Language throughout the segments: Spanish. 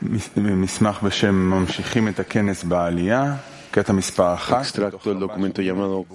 מסמך בשם ממשיכים את הכנס בעלייה, קטע מספר 1. Extracto del documento llamado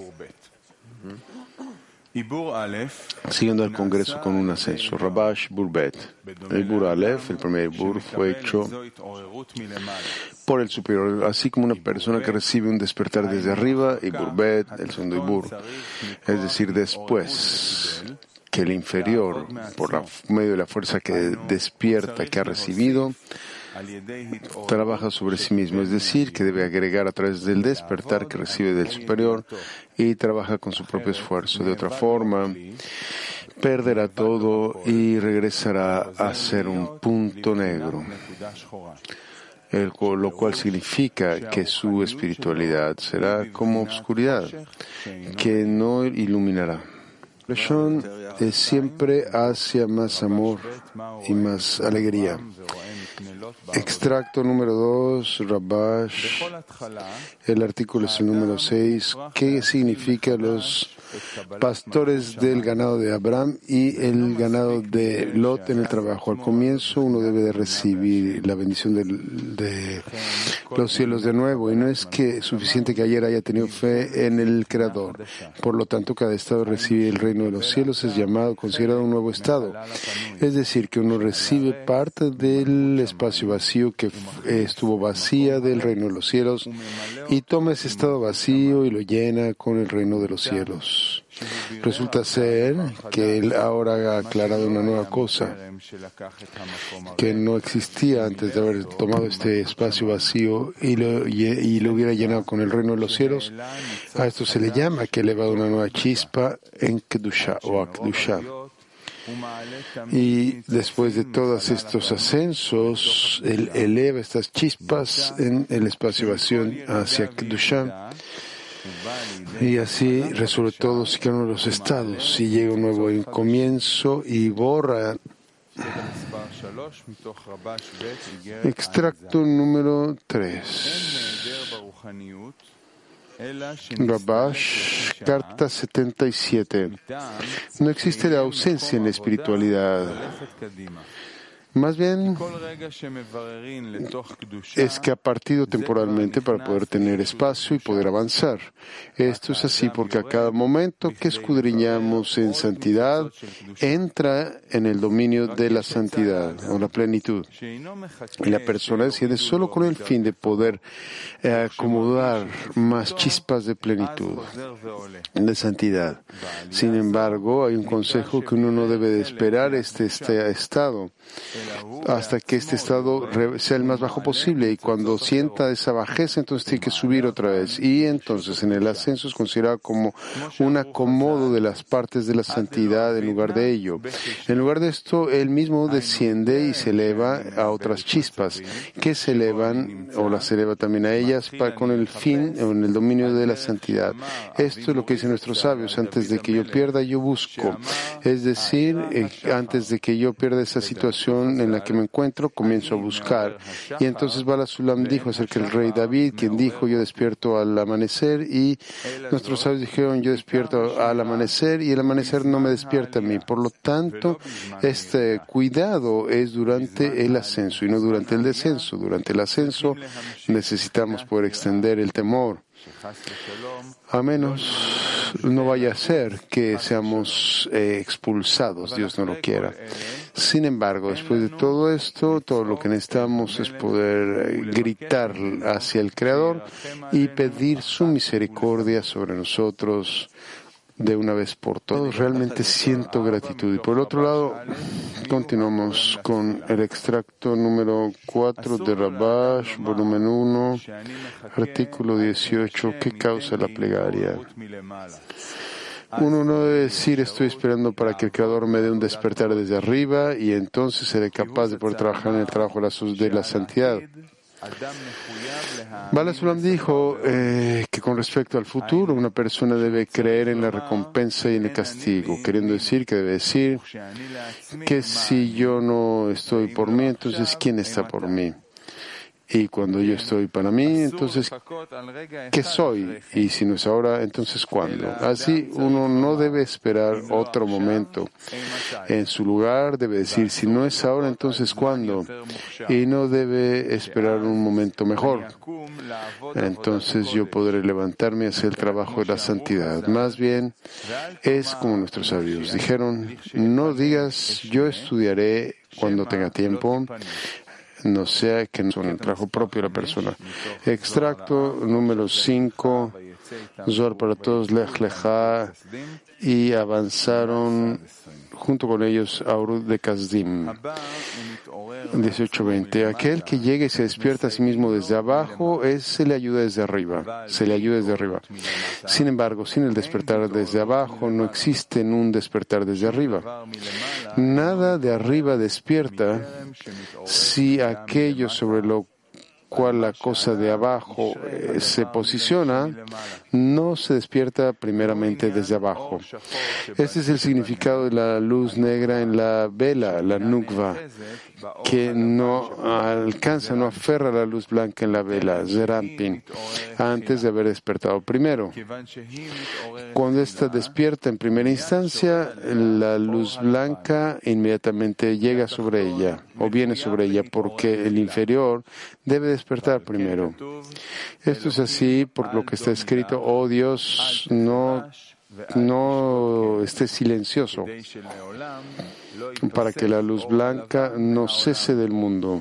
Siguiendo al Congreso con un ascenso, Rabash Burbet. El Bur Aleph, el primer Bur, fue hecho por el superior, así como una persona que recibe un despertar desde arriba, y Burbet, el segundo Ibur, es decir, después que el inferior, por medio de la fuerza que despierta, que ha recibido, trabaja sobre sí mismo, es decir, que debe agregar a través del despertar que recibe del superior y trabaja con su propio esfuerzo. De otra forma, perderá todo y regresará a ser un punto negro, lo cual significa que su espiritualidad será como oscuridad, que no iluminará. La Lashon es siempre hacia más amor y más alegría. Extracto número 2, Rabash. El artículo es el número 6. ¿Qué significa los pastores del ganado de Abraham y el ganado de Lot en el trabajo? Al comienzo uno debe de recibir la bendición de los cielos de nuevo, y no es que suficiente que ayer haya tenido fe en el Creador. Por lo tanto, cada estado recibe el reino de los cielos es considerado un nuevo estado. Es decir, que uno recibe parte del espacio vacío que estuvo vacía del reino de los cielos y toma ese estado vacío y lo llena con el reino de los cielos. Resulta ser que él ahora ha aclarado una nueva cosa que no existía antes de haber tomado este espacio vacío y lo hubiera llenado con el reino de los cielos. A esto se le llama que eleva una nueva chispa en Kedusha o Akdusha. Y después de todos estos ascensos, él eleva estas chispas en el espacio vacío hacia Kedusha. Y así resuelve todos y cada uno de los estados y llega un nuevo comienzo y borra. Extracto número 3. Rabash, carta 77. No existe la ausencia en la espiritualidad. Más bien, es que ha partido temporalmente para poder tener espacio y poder avanzar. Esto es así porque a cada momento que escudriñamos en santidad, entra en el dominio de la santidad o la plenitud. Y la persona desciende solo con el fin de poder acomodar más chispas de plenitud, de santidad. Sin embargo, hay un consejo que uno no debe de esperar este estado hasta que este estado sea el más bajo posible, y cuando sienta esa bajeza, entonces tiene que subir otra vez, y entonces en el ascenso es considerado como un acomodo de las partes de la santidad. En lugar de ello, en lugar de esto, él mismo desciende y se eleva a otras chispas que se elevan o las eleva también a ellas con el fin o en el dominio de la santidad. Esto es lo que dicen nuestros sabios: antes de que yo pierda, yo busco. Es decir, antes de que yo pierda esa situación en la que me encuentro, comienzo a buscar. Y entonces Bala Sulam dijo acerca del rey David, quien dijo: yo despierto al amanecer, y nuestros sabios dijeron: yo despierto al amanecer y el amanecer no me despierta a mí. Por lo tanto, este cuidado es durante el ascenso y no durante el descenso. Durante el ascenso necesitamos poder extender el temor, a menos no vaya a ser que seamos expulsados, Dios no lo quiera. Sin embargo, después de todo esto, todo lo que necesitamos es poder gritar hacia el Creador y pedir su misericordia sobre nosotros de una vez por todas. Realmente siento gratitud. Y por el otro lado, continuamos con el extracto número 4 de Rabash, volumen 1, artículo 18. ¿Qué causa la plegaria? Uno no debe decir: estoy esperando para que el Creador me dé un despertar desde arriba y entonces seré capaz de poder trabajar en el trabajo de la santidad. Bala Sulam dijo que con respecto al futuro, una persona debe creer en la recompensa y en el castigo, queriendo decir que debe decir que si yo no estoy por mí, entonces ¿quién está por mí? Y cuando yo estoy para mí, entonces, ¿qué soy? Y si no es ahora, entonces ¿cuándo? Así uno no debe esperar otro momento. En su lugar debe decir, si no es ahora, entonces ¿cuándo? Y no debe esperar un momento mejor. Entonces yo podré levantarme y hacer el trabajo de la santidad. Más bien, es como nuestros sabios dijeron, no digas, yo estudiaré cuando tenga tiempo, no sea que no son el trabajo propio de la persona. Extracto número 5, Zohar para todos, Lech Lechá, y avanzaron junto con ellos Aurud de Kasdim. 18:20. Aquel que llega y se despierta a sí mismo desde abajo, se le ayuda desde arriba. Se le ayuda desde arriba. Sin embargo, sin el despertar desde abajo, no existe un despertar desde arriba. Nada de arriba despierta si aquello sobre lo cual la cosa de abajo se posiciona, no se despierta primeramente desde abajo. Este es el significado de la luz negra en la vela, la nukva, que no alcanza, no aferra la luz blanca en la vela, Zerampin, antes de haber despertado primero. Cuando ésta despierta en primera instancia, la luz blanca inmediatamente llega sobre ella, o viene sobre ella, porque el inferior debe despertar primero. Esto es así por lo que está escrito, oh Dios, no esté silencioso, para que la luz blanca no cese del mundo.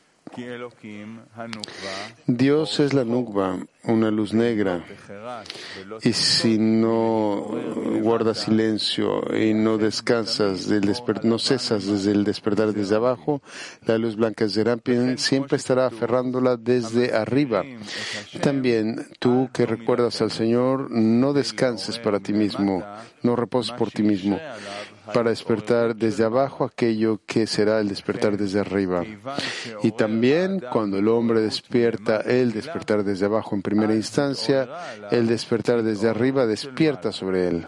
Dios es la nukva, una luz negra, y si no guardas silencio y no descansas, no cesas desde el despertar desde abajo, la luz blanca de Zerampin siempre estará aferrándola desde arriba. También tú que recuerdas al Señor, no descanses para ti mismo, no reposes por ti mismo, para despertar desde abajo aquello que será el despertar desde arriba. Y también cuando el hombre despierta el despertar desde abajo en primera instancia, el despertar desde arriba despierta sobre él.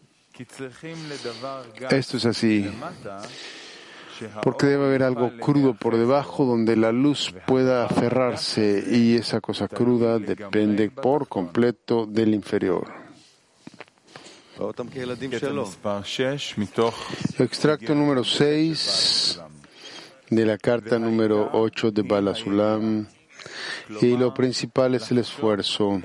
Esto es así, porque debe haber algo crudo por debajo donde la luz pueda aferrarse, y esa cosa cruda depende por completo del inferior. Extracto número 6 de la carta número 8 de Baal HaSulam, y lo principal es el esfuerzo.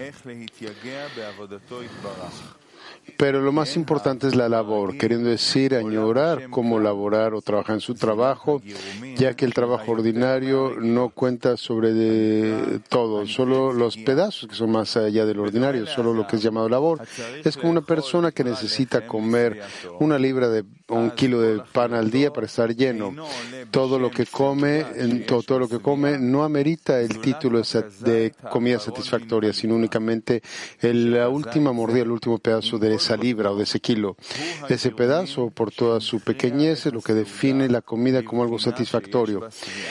Pero lo más importante es la labor, queriendo decir añorar cómo laborar o trabajar en su trabajo, ya que el trabajo ordinario no cuenta sobre todo, solo los pedazos que son más allá del ordinario, solo lo que es llamado labor. Es como una persona que necesita comer 1 libra de 1 kilo de pan al día para estar lleno. Todo lo que come no amerita el título de comida satisfactoria, sino únicamente la última mordida, el último pedazo de esa libra o de ese kilo. Ese pedazo, por toda su pequeñez, es lo que define la comida como algo satisfactorio.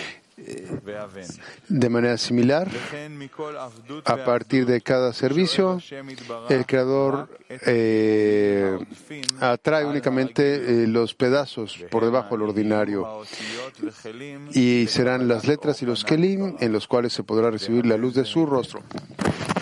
De manera similar, a partir de cada servicio, el Creador atrae únicamente los pedazos por debajo del ordinario, y serán las letras y los kelim en los cuales se podrá recibir la luz de su rostro.